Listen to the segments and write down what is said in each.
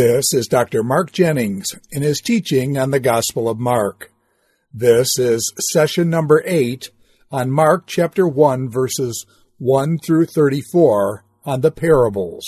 This is Dr. Mark Jennings in his teaching on the Gospel of Mark. This is session number 8 on Mark chapter 1, verses 1 through 34 on the parables.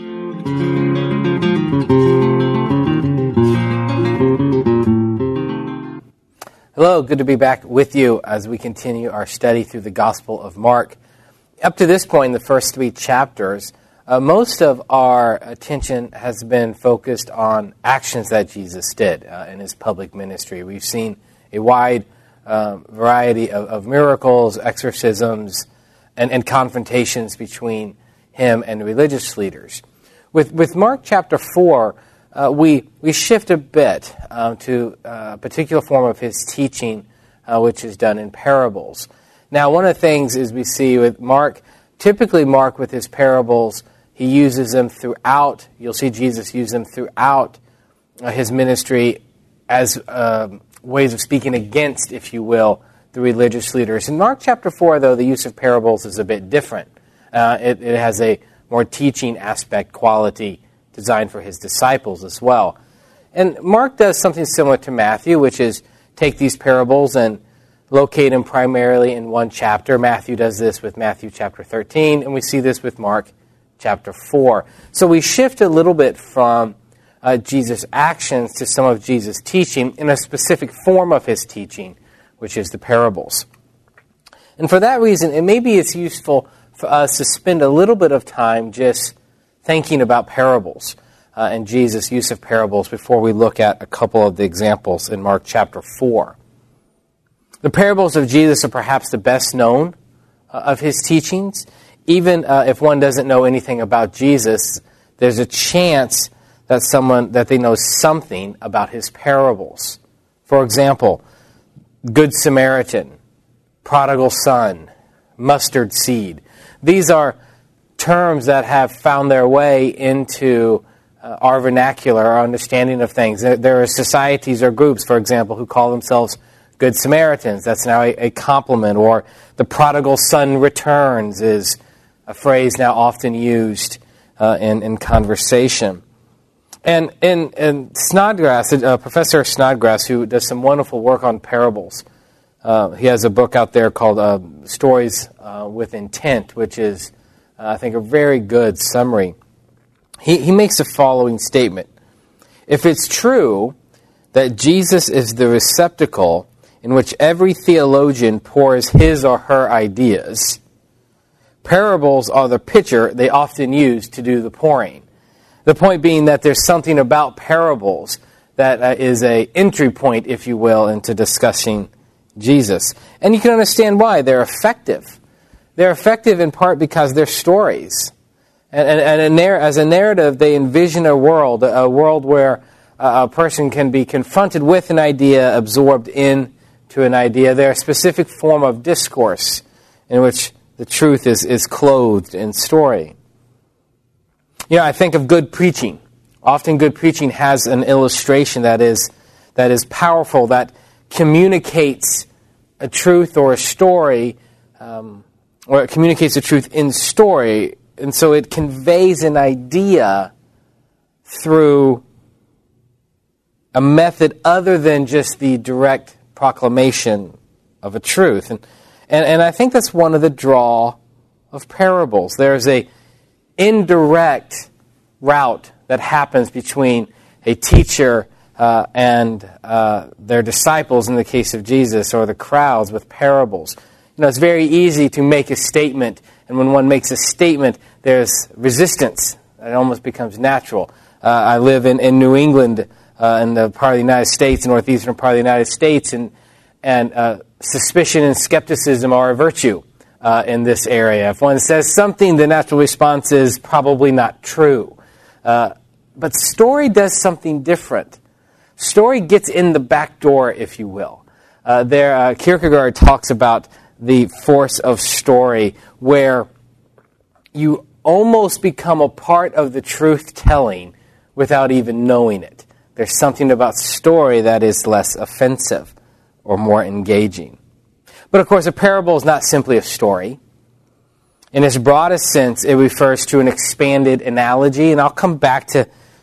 Hello, good to be back with you as we continue our study through the Gospel of Mark. Up to this point, in the first 3 chapters, most of our attention has been focused on actions that Jesus did in his public ministry. We've seen a wide variety of miracles, exorcisms, and confrontations between him and religious leaders. With Mark chapter 4, we shift a bit to a particular form of his teaching, which is done in parables. Now, one of the things is we see with Mark, typically Mark with his parables, he uses them throughout. You'll see Jesus use them throughout his ministry as ways of speaking against, if you will, the religious leaders. In Mark chapter 4, though, the use of parables is a bit different. It has a more teaching aspect quality designed for his disciples as well. And Mark does something similar to Matthew, which is take these parables and locate them primarily in one chapter. Matthew does this with Matthew chapter 13, and we see this with Mark chapter 4. So we shift a little bit from Jesus' actions to some of Jesus' teaching in a specific form of his teaching, which is the parables. And for that reason, it maybe it's useful for us to spend a little bit of time just thinking about parables and Jesus' use of parables before we look at a couple of the examples in Mark chapter 4. The parables of Jesus are perhaps the best known of his teachings. Even if one doesn't know anything about Jesus, there's a chance that they know something about his parables. For example, Good Samaritan, prodigal son, mustard seed. These are terms that have found their way into our vernacular, our understanding of things. There are societies or groups, for example, who call themselves Good Samaritans. That's now a compliment. Or the prodigal son returns is a phrase now often used in conversation. And Snodgrass, Professor Snodgrass, who does some wonderful work on parables, he has a book out there called Stories with Intent, which is, I think, a very good summary. He makes the following statement. If it's true that Jesus is the receptacle in which every theologian pours his or her ideas, parables are the pitcher they often use to do the pouring. The point being that there's something about parables that is an entry point, if you will, into discussing Jesus. And you can understand why. They're effective. They're effective in part because they're stories. And as a narrative, they envision a world where a person can be confronted with an idea, absorbed into an idea. They're a specific form of discourse in which the truth is clothed in story. You know, I think of good preaching. Often good preaching has an illustration that is powerful, that communicates a truth or a story, or it communicates the truth in story, and so it conveys an idea through a method other than just the direct proclamation of a truth. And I think that's one of the draw of parables. There's a indirect route that happens between a teacher and their disciples, in the case of Jesus, or the crowds with parables. You know, it's very easy to make a statement, and when one makes a statement, there's resistance. It almost becomes natural. I live in New England, in the part of the United States, northeastern part of the United States, and suspicion and skepticism are a virtue in this area. If one says something, the natural response is probably not true. But story does something different. Story gets in the back door, if you will. Kierkegaard talks about the force of story, where you almost become a part of the truth-telling without even knowing it. There's something about story that is less offensive or more engaging. But of course, a parable is not simply a story. In its broadest sense, it refers to an expanded analogy, and I'll come back to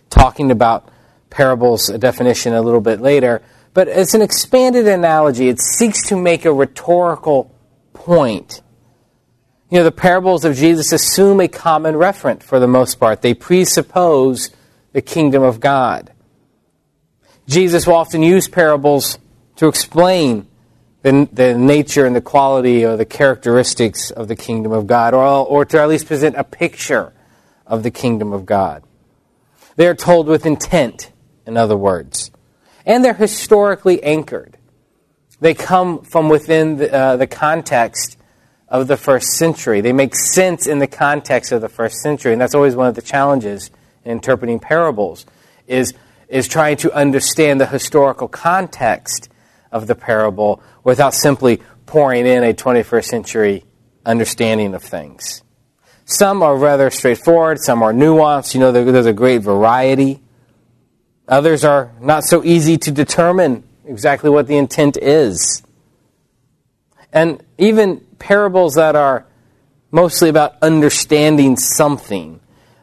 talking about parables definition a little bit later. But it's an expanded analogy. It seeks to make a rhetorical point. You know, the parables of Jesus assume a common referent for the most part. They presuppose the kingdom of God. Jesus will often use parables to explain the nature and the quality or the characteristics of the kingdom of God, or to at least present a picture of the kingdom of God. They are told with intent, in other words, and they're historically anchored. They come from within the context of the first century. They make sense in the context of the first century, and that's always one of the challenges in interpreting parables, is trying to understand the historical context of the parable without simply pouring in a 21st century understanding of things. Some are rather straightforward, some are nuanced. You know, there's a great variety. Others are not so easy to determine exactly what the intent is. And even parables that are mostly about understanding something,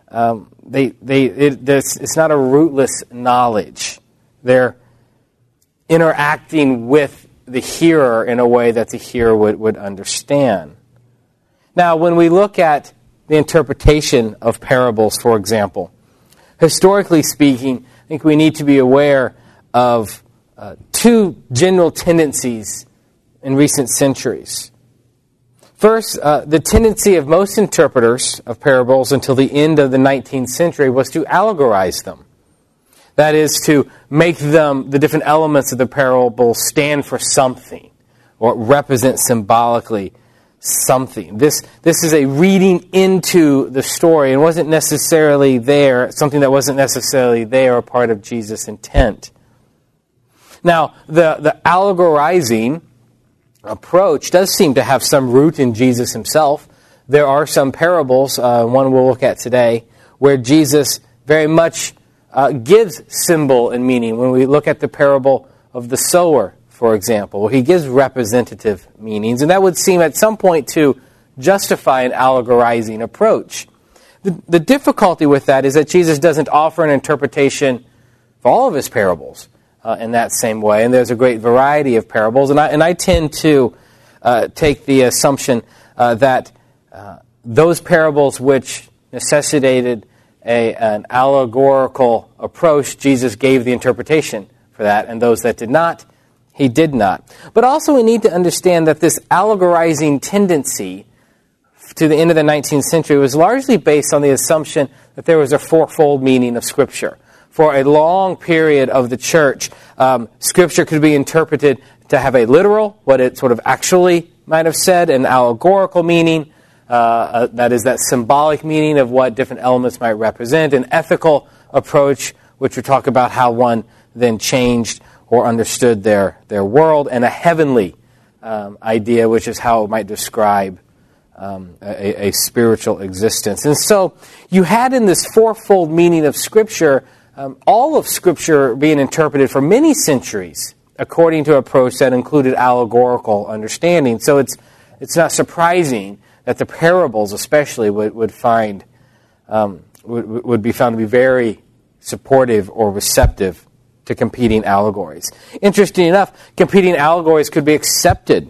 it's not a rootless knowledge. They're interacting with the hearer in a way that the hearer would understand. Now, when we look at the interpretation of parables, for example, historically speaking, I think we need to be aware of two general tendencies in recent centuries. First, the tendency of most interpreters of parables until the end of the 19th century was to allegorize them. That is, to make them, the different elements of the parable, stand for something or represent symbolically something. This is a reading into the story and wasn't necessarily there, something that wasn't necessarily there or part of Jesus' intent. Now, the allegorizing approach does seem to have some root in Jesus himself. There are some parables, one we'll look at today, where Jesus very much gives symbol and meaning. When we look at the parable of the sower, for example, where he gives representative meanings, and that would seem at some point to justify an allegorizing approach. The difficulty with that is that Jesus doesn't offer an interpretation for all of his parables in that same way, and there's a great variety of parables, and I tend to take the assumption that those parables which necessitated an allegorical approach, Jesus gave the interpretation for that, and those that did not, he did not. But also we need to understand that this allegorizing tendency to the end of the 19th century was largely based on the assumption that there was a fourfold meaning of Scripture. For a long period of the church, Scripture could be interpreted to have a literal, what it sort of actually might have said, an allegorical meaning, that is that symbolic meaning of what different elements might represent, an ethical approach, which would talk about how one then changed or understood their world, and a heavenly idea, which is how it might describe a spiritual existence. And so you had in this fourfold meaning of Scripture, all of Scripture being interpreted for many centuries according to an approach that included allegorical understanding. So it's not surprising that the parables especially would be found to be very supportive or receptive to competing allegories. Interesting enough, competing allegories could be accepted.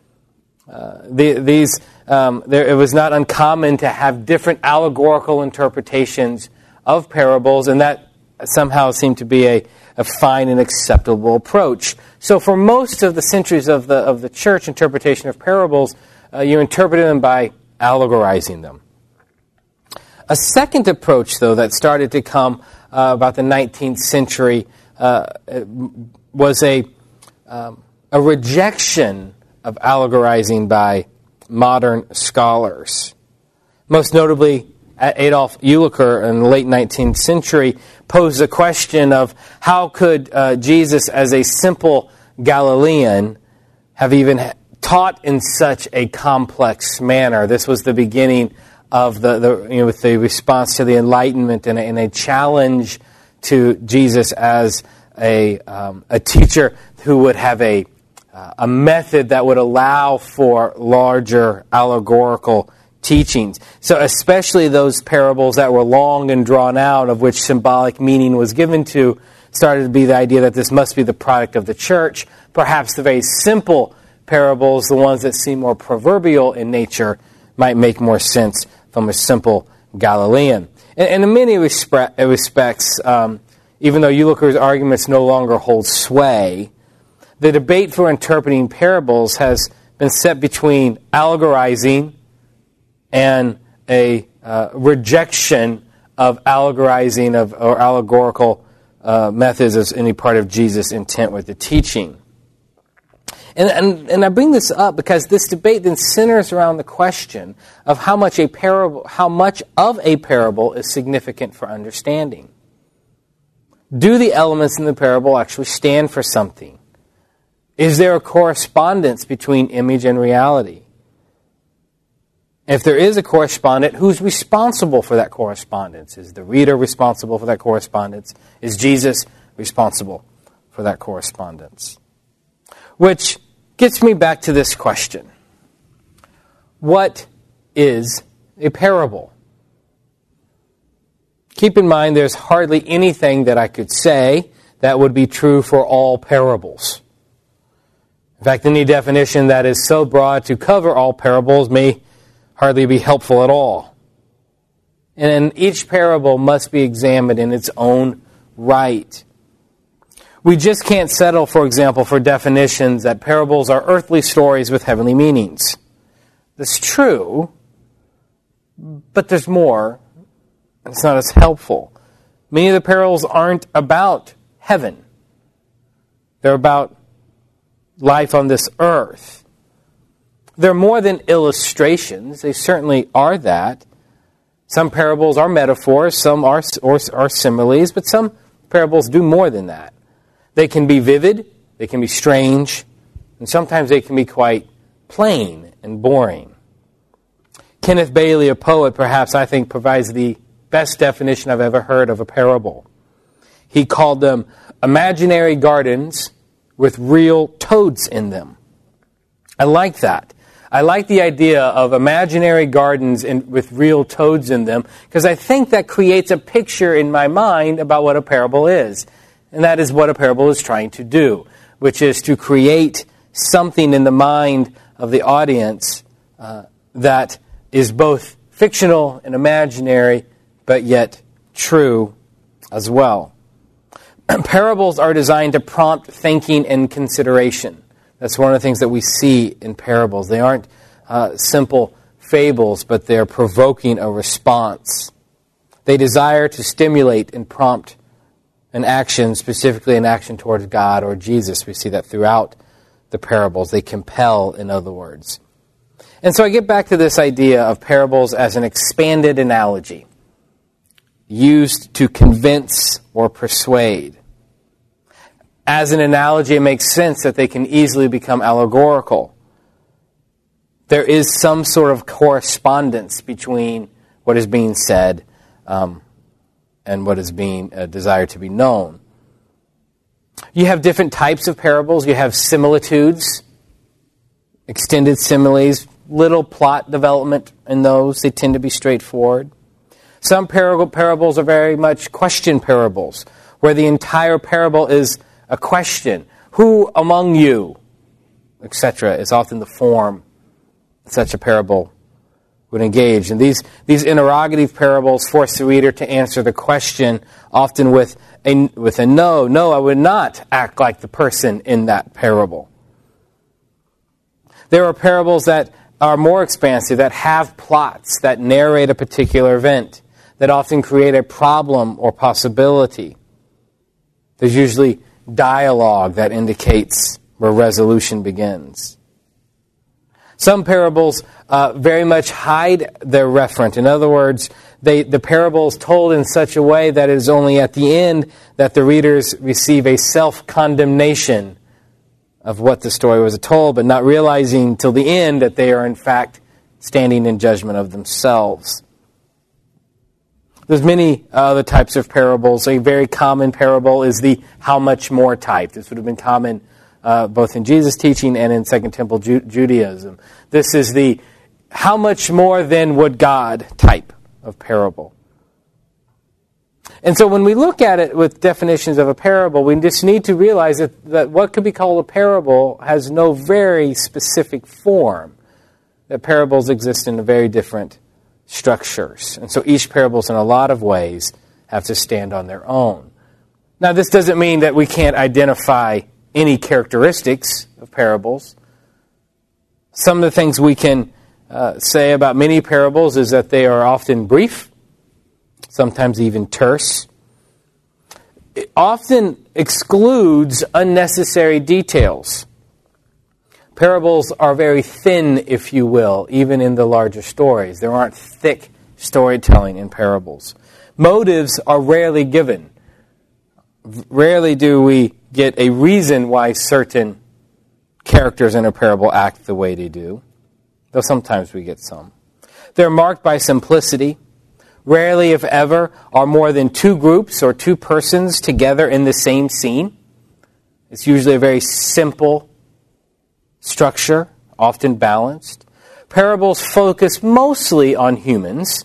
It was not uncommon to have different allegorical interpretations of parables, and that somehow seemed to be a fine and acceptable approach. So for most of the centuries of the church interpretation of parables, you interpreted them by allegorizing them. A second approach, though, that started to come about the 19th century was a rejection of allegorizing by modern scholars. Most notably, Adolf Eulicher in the late 19th century posed the question of how could Jesus, as a simple Galilean, have even taught in such a complex manner. This was the beginning of with the response to the Enlightenment and a challenge to Jesus as a teacher who would have a method that would allow for larger allegorical teachings. So especially those parables that were long and drawn out, of which symbolic meaning was given to, started to be the idea that this must be the product of the church. Perhaps the very simple parables, the ones that seem more proverbial in nature, might make more sense from a simple Galilean. And in many respects, even though Eutycher's arguments no longer hold sway, the debate for interpreting parables has been set between allegorizing and a rejection of allegorizing or allegorical methods as any part of Jesus' intent with the teaching. And I bring this up because this debate then centers around the question of how much of a parable is significant for understanding. Do the elements in the parable actually stand for something? Is there a correspondence between image and reality? If there is a correspondent, who's responsible for that correspondence? Is the reader responsible for that correspondence? Is Jesus responsible for that correspondence? Which gets me back to this question. What is a parable? Keep in mind there's hardly anything that I could say that would be true for all parables. In fact, any definition that is so broad to cover all parables may hardly be helpful at all. And each parable must be examined in its own right. We just can't settle, for example, for definitions that parables are earthly stories with heavenly meanings. That's true, but there's more. It's not as helpful. Many of the parables aren't about heaven. They're about life on this earth. They're more than illustrations. They certainly are that. Some parables are metaphors, some are similes, but some parables do more than that. They can be vivid, they can be strange, and sometimes they can be quite plain and boring. Kenneth Bailey, a poet, perhaps I think provides the best definition I've ever heard of a parable. He called them imaginary gardens with real toads in them. I like that. I like the idea of imaginary gardens with real toads in them, because I think that creates a picture in my mind about what a parable is. And that is what a parable is trying to do, which is to create something in the mind of the audience that is both fictional and imaginary, but yet true as well. Parables are designed to prompt thinking and consideration. That's one of the things that we see in parables. They aren't simple fables, but they're provoking a response. They desire to stimulate and prompt an action, specifically an action towards God or Jesus. We see that throughout the parables. They compel, in other words. And so I get back to this idea of parables as an expanded analogy, used to convince or persuade. As an analogy, it makes sense that they can easily become allegorical. There is some sort of correspondence between what is being said and what is being desired to be known. You have different types of parables. You have similitudes, extended similes, little plot development in those. They tend to be straightforward. Some parables are very much question parables, where the entire parable is a question. Who among you, etc., is often the form such a parable would engage. And these interrogative parables force the reader to answer the question, often with a no. No, I would not act like the person in that parable. There are parables that are more expansive, that have plots, that narrate a particular event, that often create a problem or possibility. There's usually dialogue that indicates where resolution begins. Some parables very much hide their referent. In other words, the parable is told in such a way that it is only at the end that the readers receive a self-condemnation of what the story was told, but not realizing till the end that they are in fact standing in judgment of themselves. There's many other types of parables. A very common parable is the how much more type. This would have been common both in Jesus' teaching and in Second Temple Judaism. This is the how much more then would God type of parable? And so when we look at it with definitions of a parable, we just need to realize that what could be called a parable has no very specific form. That parables exist in very different structures. And so each parables in a lot of ways have to stand on their own. Now this doesn't mean that we can't identify any characteristics of parables. Some of the things we can say about many parables is that they are often brief, sometimes even terse. It often excludes unnecessary details. Parables are very thin, if you will, even in the larger stories. There aren't thick storytelling in parables. Motives are rarely given. Rarely do we get a reason why certain characters in a parable act the way they do, though sometimes we get some. They're marked by simplicity. Rarely, if ever, are more than two groups or two persons together in the same scene. It's usually a very simple structure, often balanced. Parables focus mostly on humans.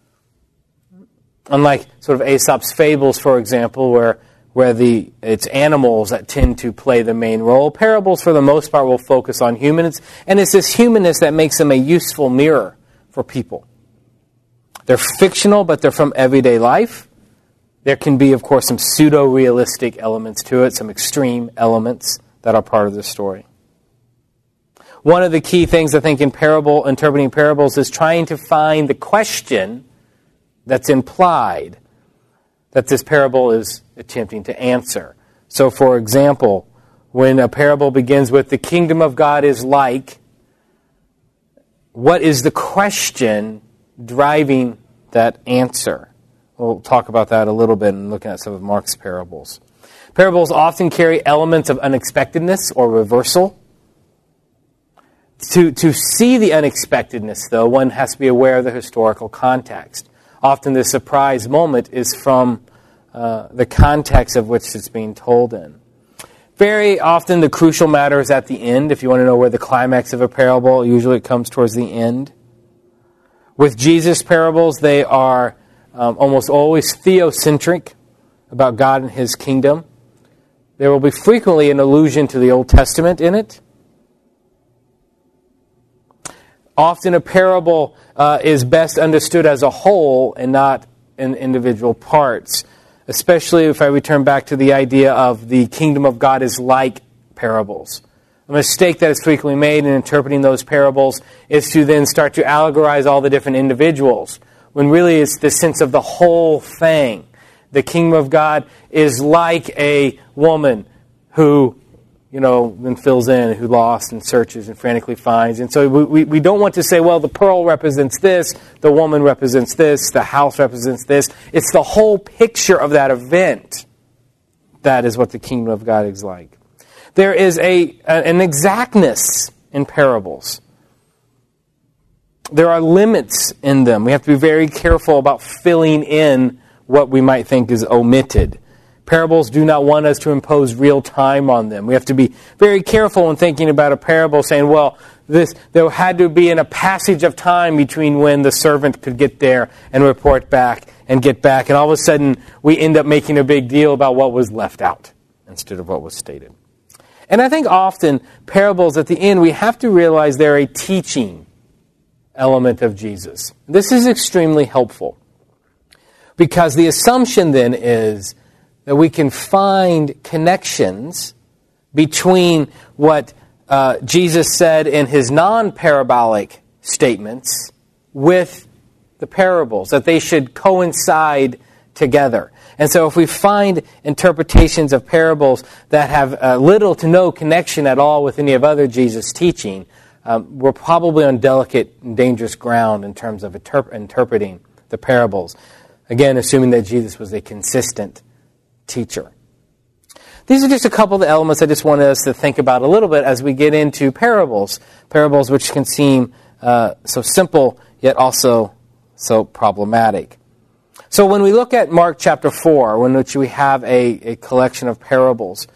Unlike sort of Aesop's fables, for example, where it's animals that tend to play the main role. Parables, for the most part, will focus on humans, and it's this humanness that makes them a useful mirror for people. They're fictional, but they're from everyday life. There can be, of course, some pseudo-realistic elements to it, some extreme elements that are part of the story. One of the key things, I think, in interpreting parables is trying to find the question that's implied that this parable is attempting to answer. So, for example, when a parable begins with, the kingdom of God is like, what is the question driving that answer? We'll talk about that a little bit in looking at some of Mark's parables. Parables often carry elements of unexpectedness or reversal. To see the unexpectedness, though, one has to be aware of the historical context. Often the surprise moment is from the context of which it's being told in. Very often the crucial matter is at the end. If you want to know where the climax of a parable, usually it comes towards the end. With Jesus' parables, they are almost always theocentric, about God and His kingdom. There will be frequently an allusion to the Old Testament in it. Often a parable is best understood as a whole and not in individual parts, especially if I return back to the idea of the kingdom of God is like parables. A mistake that is frequently made in interpreting those parables is to then start to allegorize all the different individuals, when really it's the sense of the whole thing. The kingdom of God is like a woman who, then fills in, who lost and searches and frantically finds. And so we don't want to say, well, the pearl represents this, the woman represents this, the house represents this. It's the whole picture of that event. That is what the kingdom of God is like. There is an exactness in parables. There are limits in them. We have to be very careful about filling in what we might think is omitted. Parables do not want us to impose real time on them. We have to be very careful when thinking about a parable, saying, well, there had to be in a passage of time between when the servant could get there and report back and get back, and all of a sudden we end up making a big deal about what was left out instead of what was stated. And I think often parables at the end, we have to realize they're a teaching element of Jesus. This is extremely helpful, because the assumption then is that we can find connections between what Jesus said in His non-parabolic statements with the parables, that they should coincide together. And so if we find interpretations of parables that have little to no connection at all with any of other Jesus' teaching, we're probably on delicate and dangerous ground in terms of interpreting the parables. Again, assuming that Jesus was a consistent teacher. These are just a couple of the elements I just wanted us to think about a little bit as we get into parables. Parables which can seem so simple, yet also so problematic. So when we look at Mark chapter 4, in which we have a collection of parables,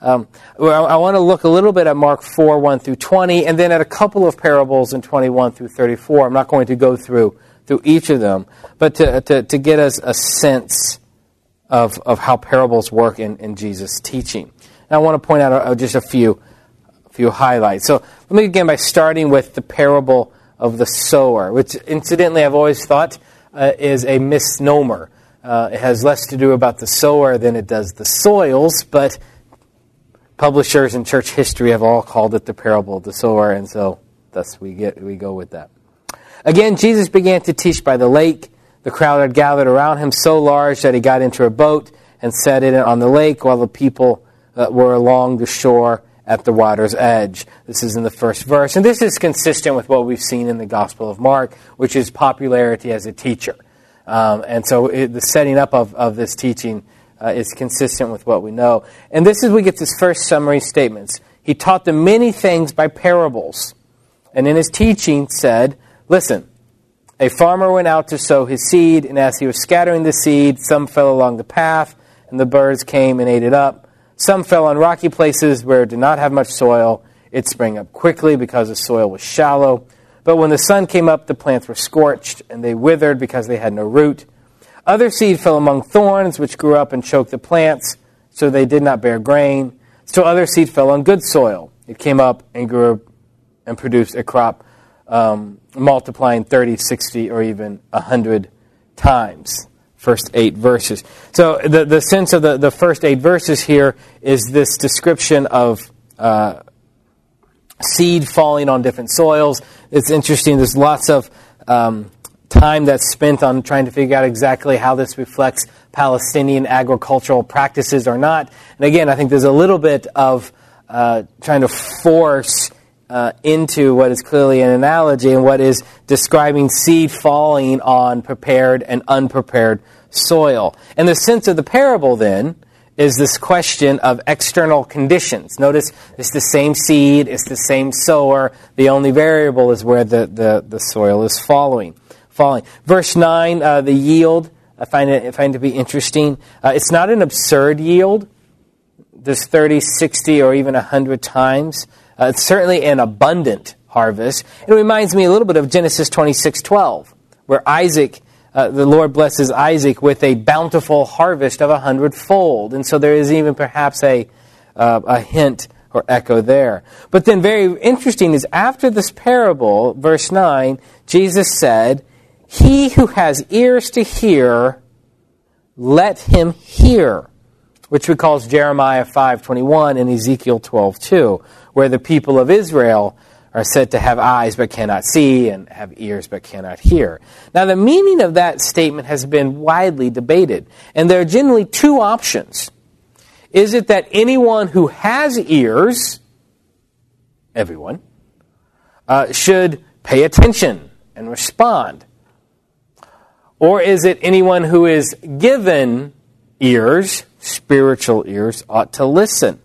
Well, I want to look a little bit at Mark 4, 1 through 20, and then at a couple of parables in 21 through 34. I'm not going to go through each of them, but to get us a sense of how parables work in Jesus' teaching. And I want to point out just a few highlights. So let me begin by starting with the parable of the sower, which incidentally I've always thought is a misnomer. It has less to do about the sower than it does the soils, but publishers in church history have all called it the parable of the sower, and so thus we go with that. Again, Jesus began to teach by the lake. The crowd had gathered around him so large that he got into a boat and set it on the lake while the people were along the shore at the water's edge. This is in the first verse. And this is consistent with what we've seen in the Gospel of Mark, which is popularity as a teacher. And so the setting up of this teaching is consistent with what we know. And this is we get this first summary statements. He taught them many things by parables. And in his teaching said, listen, a farmer went out to sow his seed, and as he was scattering the seed, some fell along the path, and the birds came and ate it up. Some fell on rocky places where it did not have much soil. It sprang up quickly because the soil was shallow. But when the sun came up, the plants were scorched, and they withered because they had no root. Other seed fell among thorns, which grew up and choked the plants, so they did not bear grain. Still other seed fell on good soil. It came up and grew and produced a crop, multiplying 30, 60, or even 100 times. First 8 verses. So the sense of the first 8 verses here is this description of seed falling on different soils. It's interesting. There's lots of time that's spent on trying to figure out exactly how this reflects Palestinian agricultural practices or not. And again, I think there's a little bit of trying to force into what is clearly an analogy and what is describing seed falling on prepared and unprepared soil. And the sense of the parable then is this question of external conditions. Notice it's the same seed, it's the same sower. The only variable is where the soil is falling. Verse 9, the yield, I find it to be interesting. It's not an absurd yield. There's 30, 60, or even 100 times. It's certainly an abundant harvest. It reminds me a little bit of Genesis 26:12, where Isaac, the Lord blesses Isaac with a bountiful harvest of 100-fold. And so there is even perhaps a hint or echo there. But then very interesting is after this parable, verse 9, Jesus said, "He who has ears to hear, let him hear," which recalls Jeremiah 5:21 and Ezekiel 12:2, where the people of Israel are said to have eyes but cannot see and have ears but cannot hear. Now, the meaning of that statement has been widely debated, and there are generally two options. Is it that anyone who has ears, everyone, should pay attention and respond? Or is it anyone who is given ears, spiritual ears, ought to listen?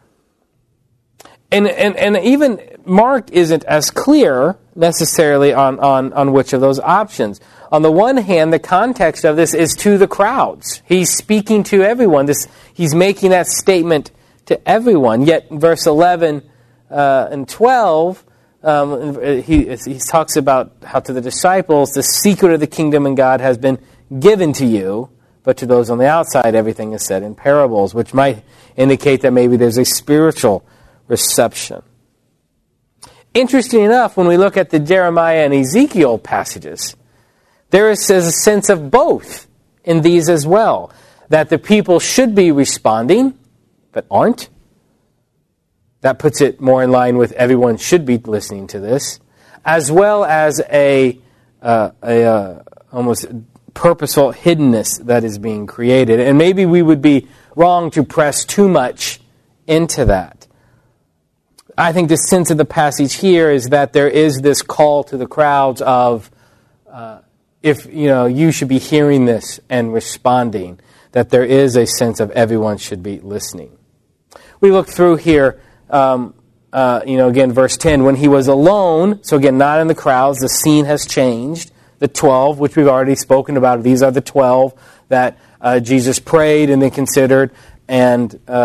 And even Mark isn't as clear necessarily on which of those options. On the one hand, the context of this is to the crowds. He's speaking to everyone. He's making that statement to everyone. Yet in verse 11 and 12, he talks about how to the disciples, the secret of the kingdom and God has been given to you, but to those on the outside, everything is said in parables, which might indicate that maybe there's a spiritual reception. Interesting enough, when we look at the Jeremiah and Ezekiel passages, there is a sense of both in these as well, that the people should be responding, but aren't. That puts it more in line with everyone should be listening to this, as well as a almost purposeful hiddenness that is being created. And maybe we would be wrong to press too much into that. I think the sense of the passage here is that there is this call to the crowds of, if you should be hearing this and responding, that there is a sense of everyone should be listening. We look through here, again, verse 10, when he was alone, so again, not in the crowds, the scene has changed. The 12, which we've already spoken about, these are the 12 that Jesus prayed and then considered and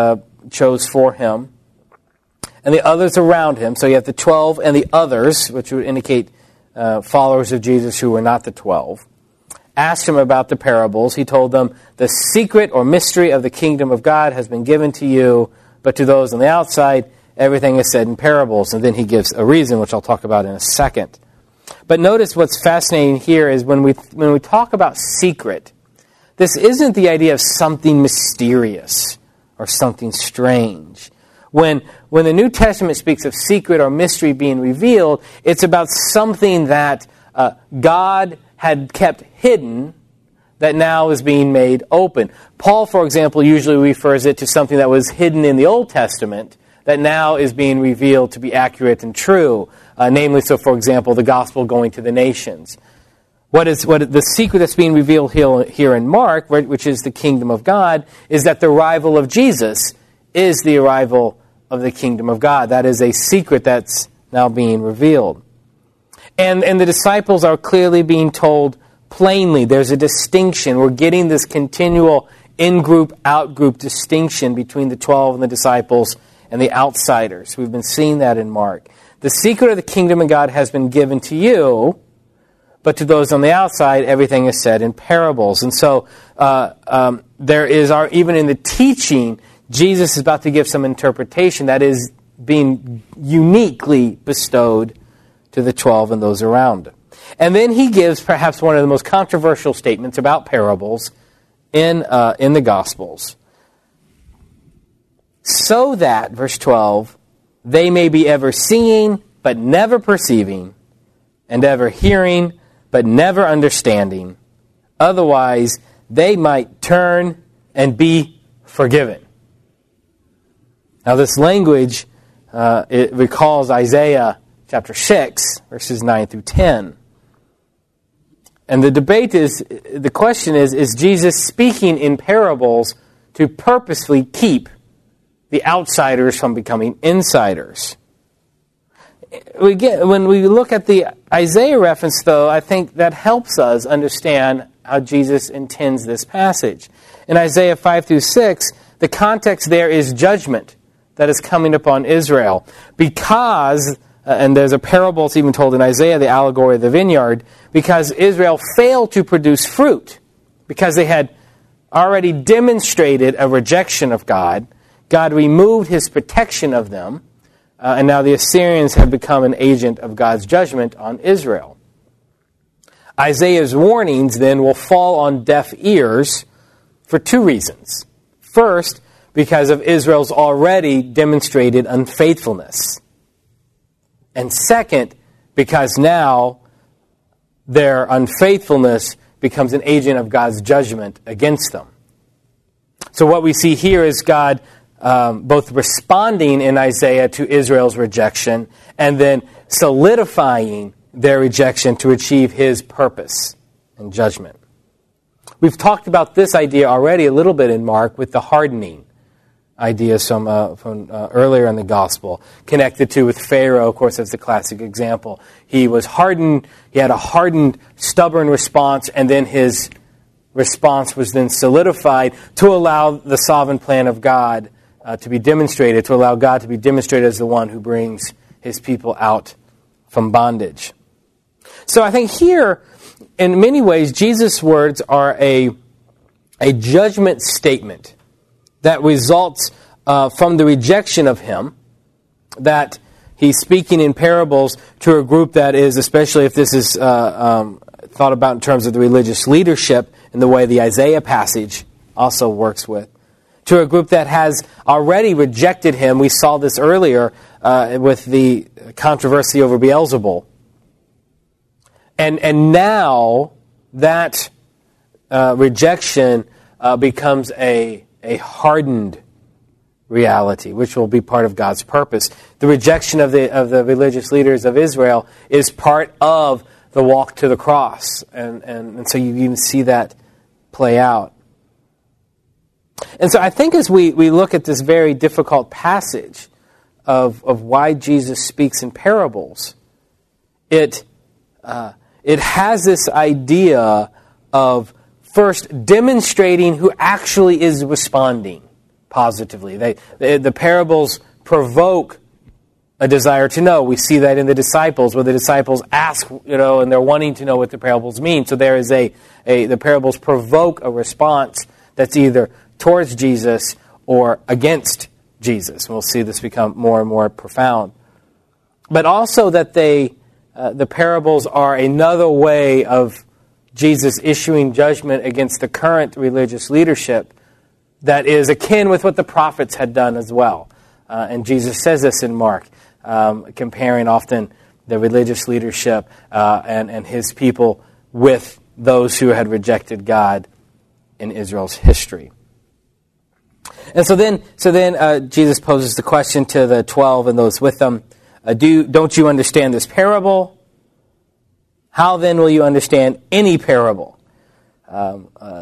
chose for him, and the others around him. So you have the 12 and the others, which would indicate followers of Jesus who were not the 12. Asked him about the parables. He told them, the secret or mystery of the kingdom of God has been given to you, but to those on the outside, everything is said in parables. And then he gives a reason, which I'll talk about in a second. But notice what's fascinating here is when we talk about secret, this isn't the idea of something mysterious or something strange. When the New Testament speaks of secret or mystery being revealed, it's about something that God had kept hidden that now is being made open. Paul, for example, usually refers it to something that was hidden in the Old Testament that now is being revealed to be accurate and true. Namely, so for example, the gospel going to the nations. What the secret that's being revealed here in Mark, which is the kingdom of God, is that the arrival of Jesus is the arrival of the kingdom of God. That is a secret that's now being revealed. And the disciples are clearly being told plainly. There's a distinction. We're getting this continual in-group, out-group distinction between the 12 and the disciples and the outsiders. We've been seeing that in Mark. The secret of the kingdom of God has been given to you, but to those on the outside, everything is said in parables. And so there is, even in the teaching, Jesus is about to give some interpretation that is being uniquely bestowed to the 12 and those around. And then he gives perhaps one of the most controversial statements about parables in the Gospels. So that, verse 12, they may be ever seeing but never perceiving, and ever hearing but never understanding. Otherwise, they might turn and be forgiven. Now this language, it recalls Isaiah chapter 6, verses 9 through 10. And the question is Jesus speaking in parables to purposely keep the outsiders from becoming insiders? When we look at the Isaiah reference, though, I think that helps us understand how Jesus intends this passage. In Isaiah 5 through 6, the context there is judgment that is coming upon Israel. Because, and there's a parable that's even told in Isaiah, the allegory of the vineyard, because Israel failed to produce fruit, because they had already demonstrated a rejection of God, God removed his protection of them, and now the Assyrians have become an agent of God's judgment on Israel. Isaiah's warnings then will fall on deaf ears for two reasons. First, because of Israel's already demonstrated unfaithfulness. And second, because now their unfaithfulness becomes an agent of God's judgment against them. So what we see here is God both responding in Isaiah to Israel's rejection and then solidifying their rejection to achieve his purpose and judgment. We've talked about this idea already a little bit in Mark with the hardening ideas from earlier in the gospel, connected to with Pharaoh, of course, as the classic example. He was hardened, he had a hardened, stubborn response, and then his response was then solidified to allow the sovereign plan of God to be demonstrated, to allow God to be demonstrated as the one who brings his people out from bondage. So I think here, in many ways, Jesus' words are a judgment statement that results from the rejection of him, that he's speaking in parables to a group that is, especially if this is thought about in terms of the religious leadership and the way the Isaiah passage also works with, to a group that has already rejected him. We saw this earlier with the controversy over Beelzebul. And now that rejection becomes a hardened reality, which will be part of God's purpose. The rejection of the religious leaders of Israel is part of the walk to the cross. And so you even see that play out. And so I think as we look at this very difficult passage of why Jesus speaks in parables, it has this idea of first demonstrating who actually is responding positively. The parables provoke a desire to know. We see that in the disciples, where the disciples ask, and they're wanting to know what the parables mean. So there is the parables provoke a response that's either towards Jesus or against Jesus. We'll see this become more and more profound. But also that the parables are another way of Jesus issuing judgment against the current religious leadership that is akin with what the prophets had done as well. And Jesus says this in Mark, comparing often the religious leadership and his people with those who had rejected God in Israel's history. And so then Jesus poses the question to the 12 and those with them, don't you understand this parable? How then will you understand any parable? I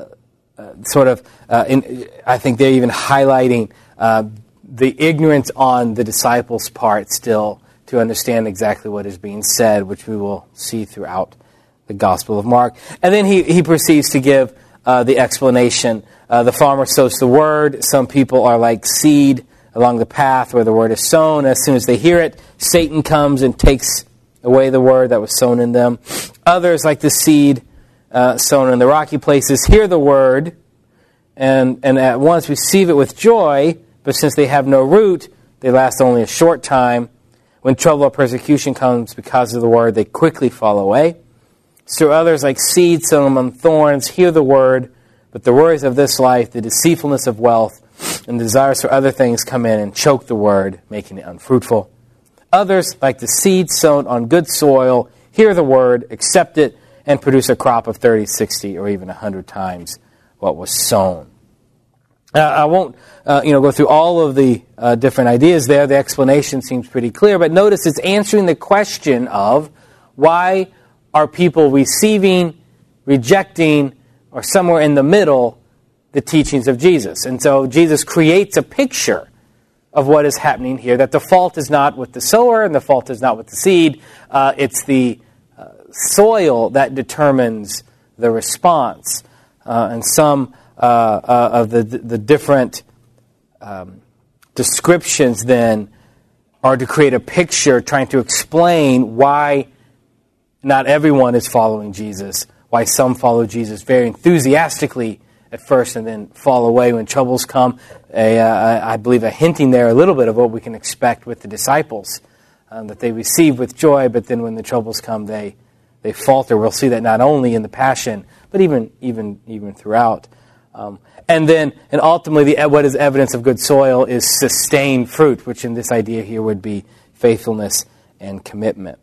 think they're even highlighting the ignorance on the disciples' part still to understand exactly what is being said, which we will see throughout the Gospel of Mark. And then he proceeds to give the explanation. The farmer sows the word. Some people are like seed along the path where the word is sown. As soon as they hear it, Satan comes and takes away the word that was sown in them. Others, like the seed sown in the rocky places, hear the word and at once receive it with joy, but since they have no root, they last only a short time. When trouble or persecution comes because of the word, they quickly fall away. So others, like seed sown among thorns, hear the word, but the worries of this life, the deceitfulness of wealth, and desires for other things come in and choke the word, making it unfruitful. Others, like the seed sown on good soil, hear the word, accept it, and produce a crop of 30, 60, or even 100 times what was sown. I won't go through all of the different ideas there. The explanation seems pretty clear, but notice it's answering the question of why are people receiving, rejecting, or somewhere in the middle the teachings of Jesus. And so Jesus creates a picture of what is happening here, that the fault is not with the sower and the fault is not with the seed. It's the soil that determines the response. And some of the different descriptions then are to create a picture trying to explain why not everyone is following Jesus, why some follow Jesus very enthusiastically at first and then fall away when troubles come. I believe a hinting there a little bit of what we can expect with the disciples, that they receive with joy, but then when the troubles come, they falter. We'll see that not only in the Passion, but even throughout. And ultimately, what is evidence of good soil is sustained fruit, which in this idea here would be faithfulness and commitment.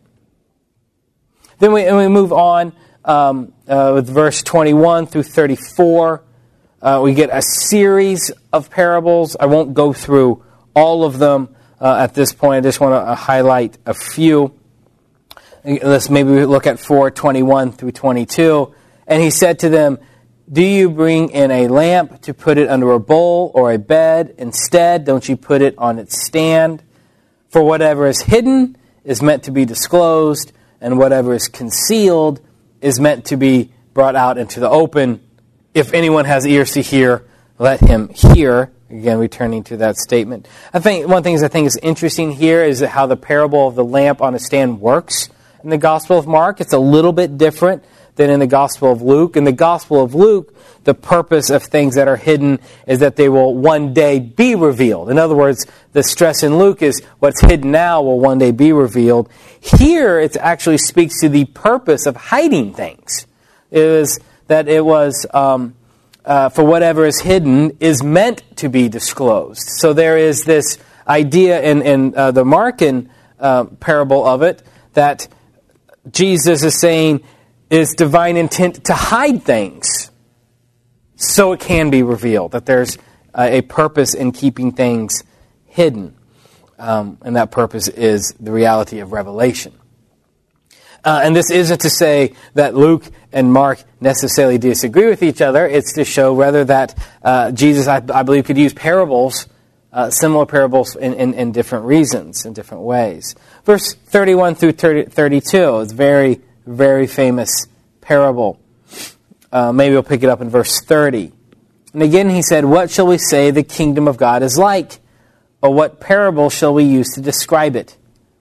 Then we move on with verse 21 through 34. We get a series of parables. I won't go through all of them at this point. I just want to highlight a few. Let's maybe look at 4:21 through 22. And he said to them, "Do you bring in a lamp to put it under a bowl or a bed? Instead, don't you put it on its stand? For whatever is hidden is meant to be disclosed, and whatever is concealed is meant to be brought out into the open. If anyone has ears to hear, let him hear." Again, returning to that statement. I think one thing I think is interesting here is how the parable of the lamp on a stand works in the Gospel of Mark. It's a little bit different than in the Gospel of Luke. In the Gospel of Luke, the purpose of things that are hidden is that they will one day be revealed. In other words, the stress in Luke is what's hidden now will one day be revealed. Here, it actually speaks to the purpose of hiding things. It was that it was, for whatever is hidden is meant to be disclosed. So there is this idea in the Markan parable of it that Jesus is saying is divine intent to hide things so it can be revealed, that there's a purpose in keeping things hidden. And that purpose is the reality of revelation. And this isn't to say that Luke and Mark necessarily disagree with each other. It's to show rather that Jesus, I believe, could use parables, similar parables in different reasons, in different ways. Verse 31 through 32 is very, very famous parable. Maybe we'll pick it up in verse 30. And again he said, what shall we say the kingdom of God is like? Or what parable shall we use to describe it?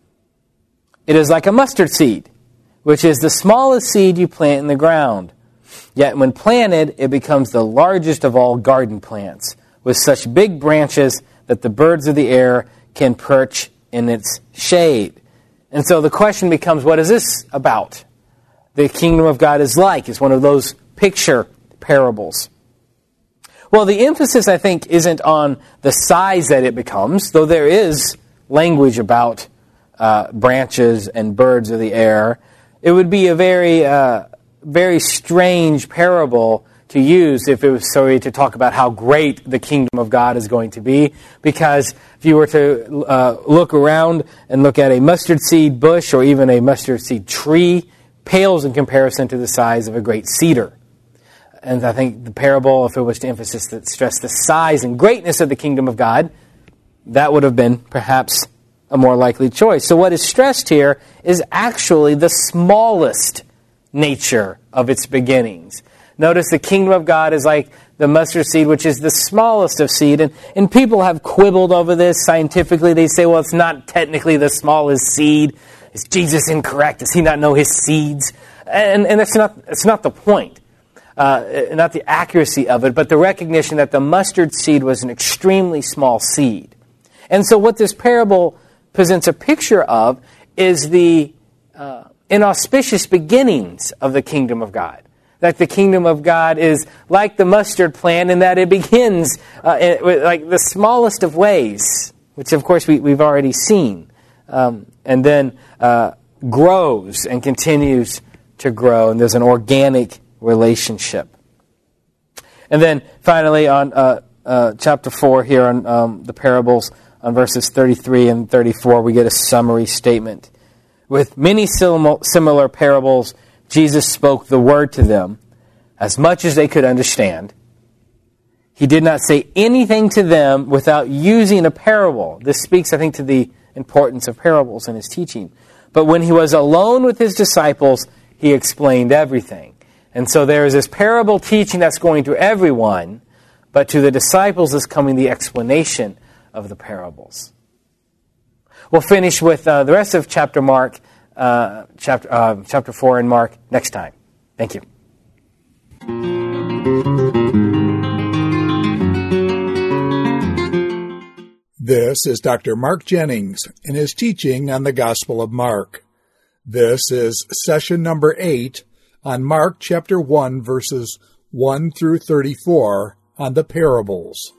It is like a mustard seed, which is the smallest seed you plant in the ground. Yet when planted, it becomes the largest of all garden plants, with such big branches that the birds of the air can perch in its shade. And so the question becomes, what is this about? The kingdom of God is like. It's one of those picture parables. Well, the emphasis, I think, isn't on the size that it becomes, though there is language about branches and birds of the air. It would be a very strange parable to use if it was to talk about how great the kingdom of God is going to be, because if you were to look around and look at a mustard seed bush or even a mustard seed tree, pales in comparison to the size of a great cedar. And I think the parable, if it was to stress the size and greatness of the kingdom of God, that would have been perhaps a more likely choice. So what is stressed here is actually the smallest nature of its beginnings. Notice the kingdom of God is like the mustard seed, which is the smallest of seed. And people have quibbled over this scientifically. They say, well, it's not technically the smallest seed. Is Jesus incorrect? Does he not know his seeds? And it's not the point. Not the accuracy of it, but the recognition that the mustard seed was an extremely small seed. And so what this parable presents a picture of is the inauspicious beginnings of the kingdom of God. That the kingdom of God is like the mustard plant in that it begins like the smallest of ways, which of course we've already seen, and then grows and continues to grow, and there's an organic relationship. And then finally on chapter 4 here on the parables, on verses 33 and 34, we get a summary statement. With many similar parables, Jesus spoke the word to them as much as they could understand. He did not say anything to them without using a parable. This speaks, I think, to the importance of parables in his teaching. But when he was alone with his disciples, he explained everything. And so there is this parable teaching that's going to everyone, but to the disciples is coming the explanation of the parables. We'll finish with the rest of chapter 4 in Mark next time. Thank you. This is Dr. Mark Jennings in his teaching on the Gospel of Mark. This is session number 8 on Mark chapter 1, verses 1 through 34 on the parables.